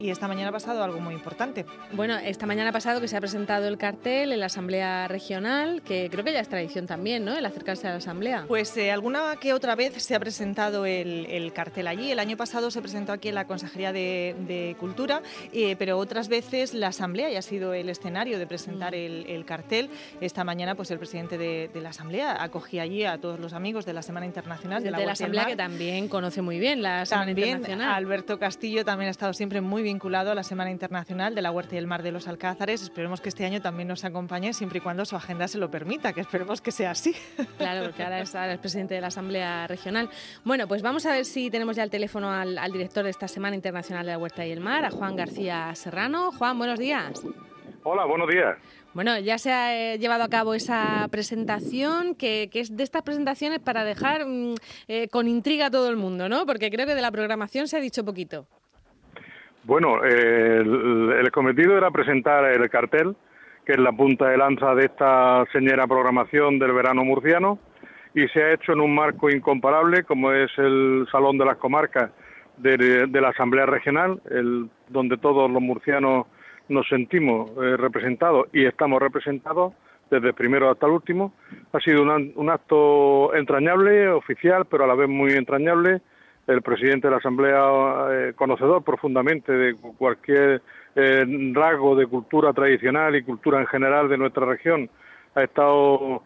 Y esta mañana ha pasado algo muy importante. Bueno, esta mañana ha pasado que se ha presentado el cartel en la Asamblea Regional, que creo que ya es tradición también, ¿no?, el acercarse a la Asamblea. Pues alguna que otra vez se ha presentado el cartel allí. El año pasado se presentó aquí en la Consejería de Cultura, pero otras veces la Asamblea ya ha sido el escenario de presentar el cartel. Esta mañana pues el presidente de la Asamblea acogía allí a todos los amigos de la Semana Internacional de la Huerta Asamblea, que también conoce muy bien la Semana Internacional. Alberto Castillo también ha estado siempre muy vinculado a la Semana Internacional de la Huerta y el Mar de los Alcázares. Esperemos que este año también nos acompañe, siempre y cuando su agenda se lo permita, que esperemos que sea así. Claro, porque ahora es presidente de la Asamblea Regional. Bueno, pues vamos a ver si tenemos ya el teléfono al director de esta Semana Internacional de la Huerta y el Mar, a Juan García Serrano. Juan, buenos días. Hola, buenos días. Bueno, ya se ha llevado a cabo esa presentación, que es de estas presentaciones para dejar con intriga a todo el mundo, ¿no? Porque creo que de la programación se ha dicho poquito. Bueno, el cometido era presentar el cartel, que es la punta de lanza de esta señera programación del verano murciano, y se ha hecho en un marco incomparable, como es el Salón de las Comarcas de la Asamblea Regional, donde todos los murcianos nos sentimos representados y estamos representados, desde el primero hasta el último. Ha sido un acto entrañable, oficial, pero a la vez muy entrañable. El presidente de la Asamblea, conocedor profundamente de cualquier rasgo de cultura tradicional y cultura en general de nuestra región, ha estado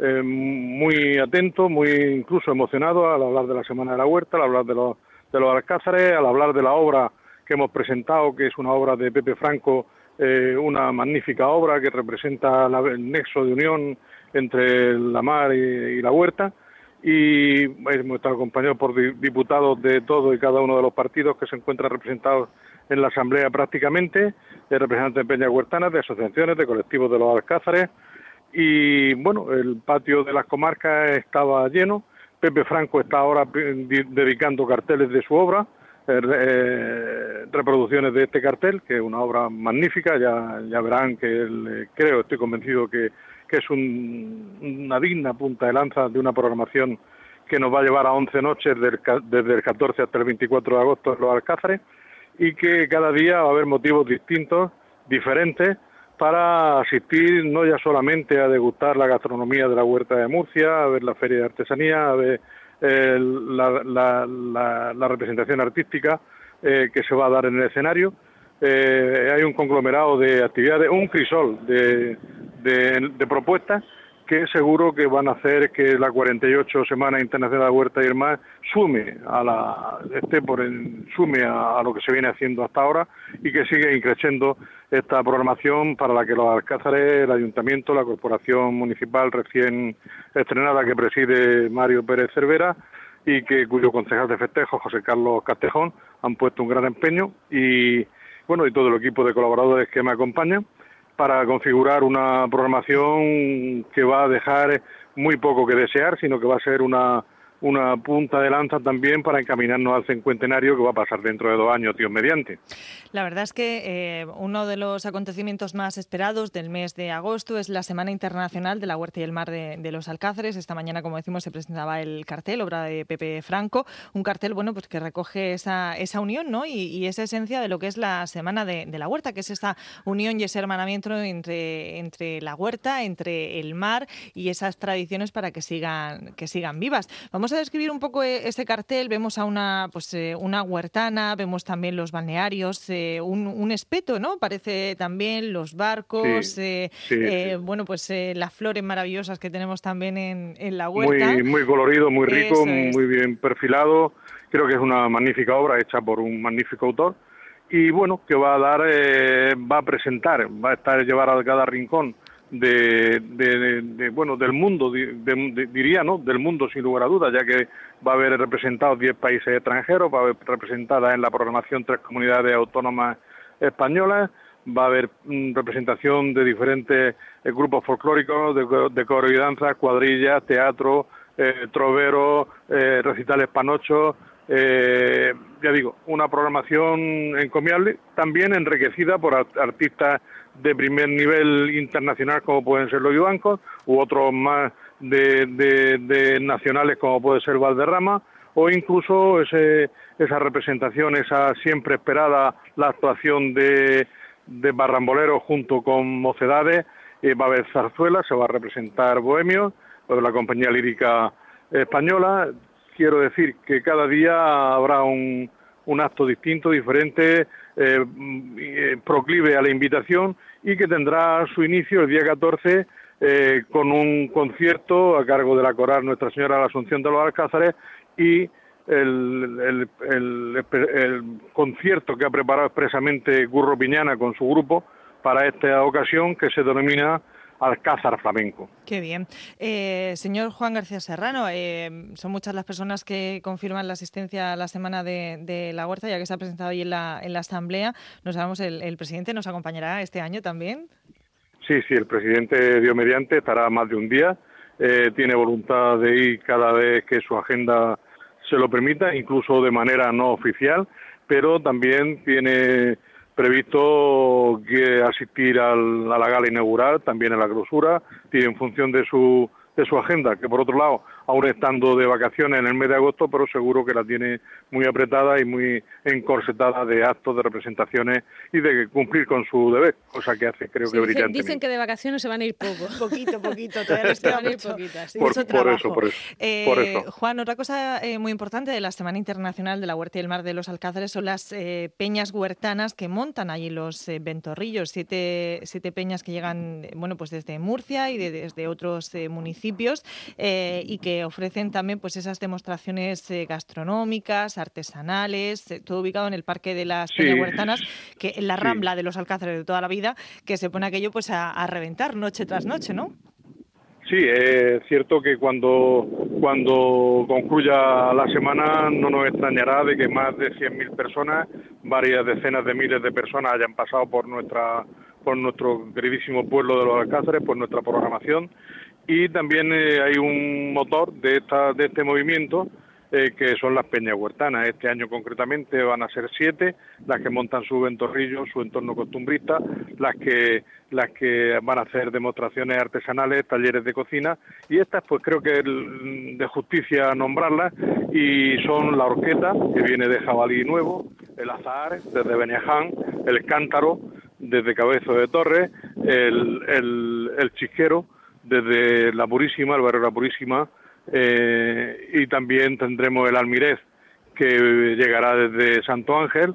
muy atento, muy incluso emocionado al hablar de la Semana de la Huerta, al hablar de los alcázares, al hablar de la obra que hemos presentado, que es una obra de Pepe Franco, una magnífica obra que representa el nexo de unión entre la mar y la huerta. Y hemos estado acompañados por diputados de todos y cada uno de los partidos que se encuentran representados en la Asamblea prácticamente, de representantes de peñas huertanas, de asociaciones, de colectivos de los alcázares, y bueno, el patio de las comarcas estaba lleno. Pepe Franco está ahora dedicando carteles de su obra, reproducciones de este cartel, que es una obra magnífica. Ya verán que estoy convencido que es una digna punta de lanza de una programación que nos va a llevar a 11 noches desde el 14 hasta el 24 de agosto en los Alcázares, y que cada día va a haber motivos distintos, diferentes, para asistir no ya solamente a degustar la gastronomía de la Huerta de Murcia, a ver la feria de artesanía, a ver la representación artística que se va a dar en el escenario. Hay un conglomerado de actividades, un crisol de propuestas que seguro que van a hacer que la 48 Semana Internacional de la Huerta y el Mar sume a lo que se viene haciendo hasta ahora, y que siga increciendo esta programación para la que los alcázares, el Ayuntamiento, la Corporación Municipal recién estrenada que preside Mario Pérez Cervera, y cuyo concejal de festejo, José Carlos Castejón, han puesto un gran empeño, y bueno, y todo el equipo de colaboradores que me acompañan, para configurar una programación que va a dejar muy poco que desear, sino que va a ser una punta de lanza también para encaminarnos al cincuentenario, que va a pasar dentro de 2 años, Dios mediante. La verdad es que uno de los acontecimientos más esperados del mes de agosto es la Semana Internacional de la Huerta y el Mar de los Alcázares. Esta mañana, como decimos, se presentaba el cartel, obra de Pepe Franco, un cartel pues que recoge esa unión, ¿no? y esa esencia de lo que es la Semana de la Huerta, que es esta unión y ese hermanamiento entre la huerta, entre el mar y esas tradiciones para que sigan vivas. Vamos a describir un poco ese cartel. Vemos a una huertana, vemos también los balnearios, un espeto, ¿no? Parece también los barcos, sí. Bueno, pues las flores maravillosas que tenemos también en la huerta. Muy colorido, muy rico, muy bien perfilado. Creo que es una magnífica obra hecha por un magnífico autor, y bueno, que va a presentar, va a llevar a cada rincón del mundo, diría, ¿no? Del mundo, sin lugar a dudas, ya que va a haber representados 10 países extranjeros, va a haber representadas en la programación 3 comunidades autónomas españolas, va a haber representación de diferentes grupos folclóricos, de coro y danza, cuadrillas, teatro, troveros, recitales panochos. Ya digo, una programación encomiable, también enriquecida por artistas de primer nivel internacional, como pueden ser los yubancos, u otros más de nacionales, como puede ser Valderrama, o incluso esa representación, esa siempre esperada, la actuación de barramboleros junto con mocedades. Va a haber zarzuelas, se va a representar bohemios, la compañía lírica española. Quiero decir que cada día habrá un acto distinto, diferente, proclive a la invitación, y que tendrá su inicio el día 14 con un concierto a cargo de la coral Nuestra Señora de la Asunción de los Alcázares, y el concierto que ha preparado expresamente Curro Piñana con su grupo para esta ocasión, que se denomina Alcázar Flamenco. Qué bien. Señor Juan García Serrano, son muchas las personas que confirman la asistencia a la Semana de la Huerta, ya que se ha presentado hoy en la Asamblea. No sabemos, ¿el presidente nos acompañará este año también? Sí, el presidente, Dios mediante, estará más de un día. Tiene voluntad de ir cada vez que su agenda se lo permita, incluso de manera no oficial, pero también tiene previsto que asistir a la gala inaugural, también a la clausura, tiene en función de su agenda, que por otro lado, aún estando de vacaciones en el mes de agosto, pero seguro que la tiene muy apretada y muy encorsetada de actos, de representaciones y de cumplir con su deber, cosa que hace, creo que brillantemente. Dicen que de vacaciones se van a ir poquito, todavía les queda mucho. Sí, por eso. Juan, otra cosa muy importante de la Semana Internacional de la Huerta y el Mar de los Alcázares son las peñas huertanas que montan allí los ventorrillos, siete peñas que llegan, pues desde Murcia y desde otros municipios, y que ofrecen también pues esas demostraciones gastronómicas, artesanales, todo ubicado en el Parque de las Peñas Huertanas, que en la Rambla de los Alcázares de toda la vida, que se pone aquello pues a reventar noche tras noche, ¿no? Sí, es cierto que cuando concluya la semana no nos extrañará de que más de 100.000 personas, varias decenas de miles de personas hayan pasado por nuestro queridísimo pueblo de los Alcázares, por nuestra programación. Y también hay un motor de este movimiento, que son las peñas huertanas. Este año concretamente van a ser 7 las que montan su ventorrillo, su entorno costumbrista, las que van a hacer demostraciones artesanales, talleres de cocina, y estas pues creo que es de justicia nombrarlas, y son la horqueta, que viene de Jabalí Nuevo, el azahar desde Beniaján, el cántaro desde Cabezo de Torres, el chisquero desde La Purísima, el barrio La Purísima, y también tendremos el almirez, que llegará desde Santo Ángel,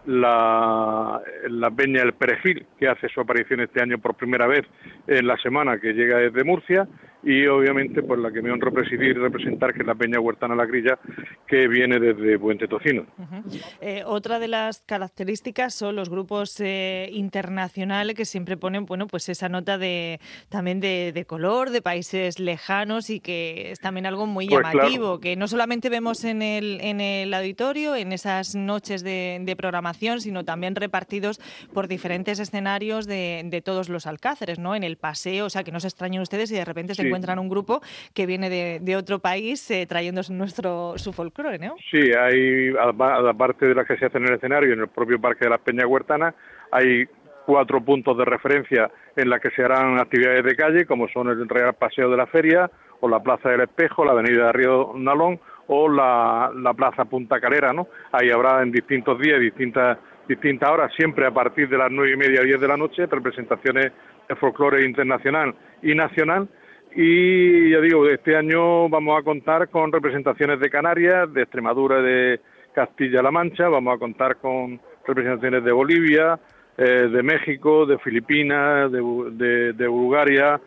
la peña El Perejil, que hace su aparición este año por primera vez en la semana, que llega desde Murcia, y obviamente pues la que me honro presidir y representar, que es la peña huertana La Grilla, que viene desde Puente Tocino. Otra de las características son los grupos internacionales, que siempre ponen pues esa nota también de color, de países lejanos, y que es también algo muy llamativo, claro, que no solamente vemos en el auditorio, en esas noches de programación, sino también repartidos por diferentes escenarios de todos los Alcázares, ¿no? En el paseo, o sea, que no se extrañen ustedes si de repente se encuentran un grupo que viene de otro país trayendo su folclore, ¿no? Sí, hay, aparte de las que se hacen en el escenario, en el propio Parque de las Peñas Huertanas, hay 4 puntos de referencia en las que se harán actividades de calle, como son el Real Paseo de la Feria, o la Plaza del Espejo, la Avenida de Río Nalón, o la Plaza Punta Calera, ¿no? Ahí habrá en distintos días, distintas horas, siempre a partir de las 9:30 a 10 de la noche, representaciones de folclore internacional y nacional. Y ya digo, este año vamos a contar con representaciones de Canarias, de Extremadura, de Castilla-La Mancha, vamos a contar con representaciones de Bolivia, de México, de Filipinas, de Bulgaria.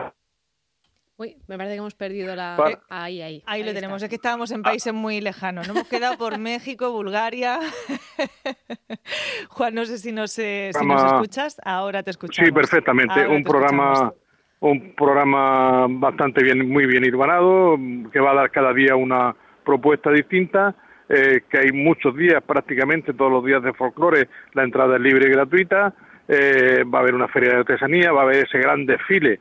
Uy, me parece que hemos perdido la... Ahí lo tenemos, es que estábamos en países muy lejanos, nos hemos quedado por México, Bulgaria. Juan, no sé si nos escuchas, ahora te escuchamos. Sí, perfectamente, un programa bastante muy bien hilvanado, que va a dar cada día una propuesta distinta, que hay muchos días, prácticamente todos los días de folclore, la entrada es libre y gratuita, va a haber una feria de artesanía, va a haber ese gran desfile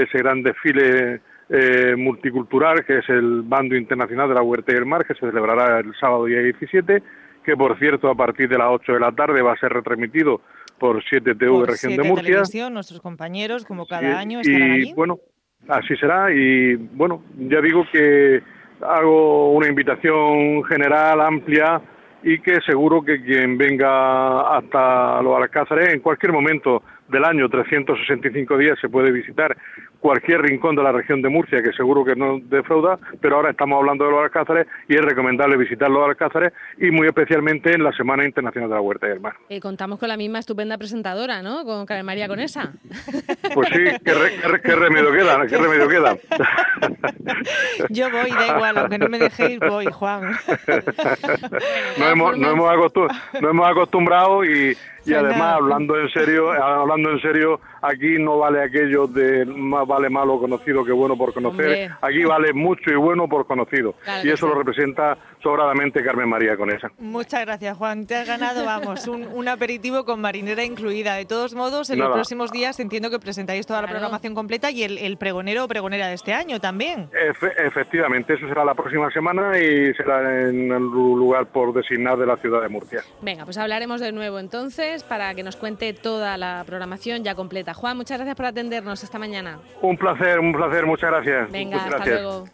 multicultural, que es el Bando Internacional de la Huerta y el Mar, que se celebrará el sábado día 17, que por cierto a partir de las 8 de la tarde va a ser retransmitido por 7TV de Región de Murcia. Televisión, nuestros compañeros, como cada año, estarán allí. Bueno, así será, y bueno, ya digo que hago una invitación general, amplia, y que seguro que quien venga hasta los Alcázares, en cualquier momento del año, 365 días, se puede visitar cualquier rincón de la región de Murcia, que seguro que no defrauda, pero ahora estamos hablando de los Alcázares y es recomendable visitar los Alcázares, y muy especialmente en la Semana Internacional de la Huerta y el Mar. Contamos con la misma estupenda presentadora, ¿no? Con Carmen María Conesa. Pues sí, qué remedio queda, qué remedio queda. Yo voy, da igual, aunque no me dejéis, voy, Juan. Nos hemos acostumbrado y además, hablando en serio, aquí no vale aquello de más vale malo conocido que bueno por conocer. Hombre. Aquí vale mucho y bueno por conocido. Claro Y eso sí. lo representa sobradamente Carmen María Conesa. Muchas gracias, Juan. Te has ganado, vamos, un aperitivo con marinera incluida. De todos modos, en Nada. los próximos días entiendo que presentáis toda la Claro. programación completa y el pregonero o pregonera de este año también. Efectivamente, eso será la próxima semana y será en el lugar por designar de la ciudad de Murcia. Venga, pues hablaremos de nuevo entonces para que nos cuente toda la programación ya completa. Juan, muchas gracias por atendernos esta mañana. Un placer, muchas gracias. Venga, Muchas hasta gracias. luego.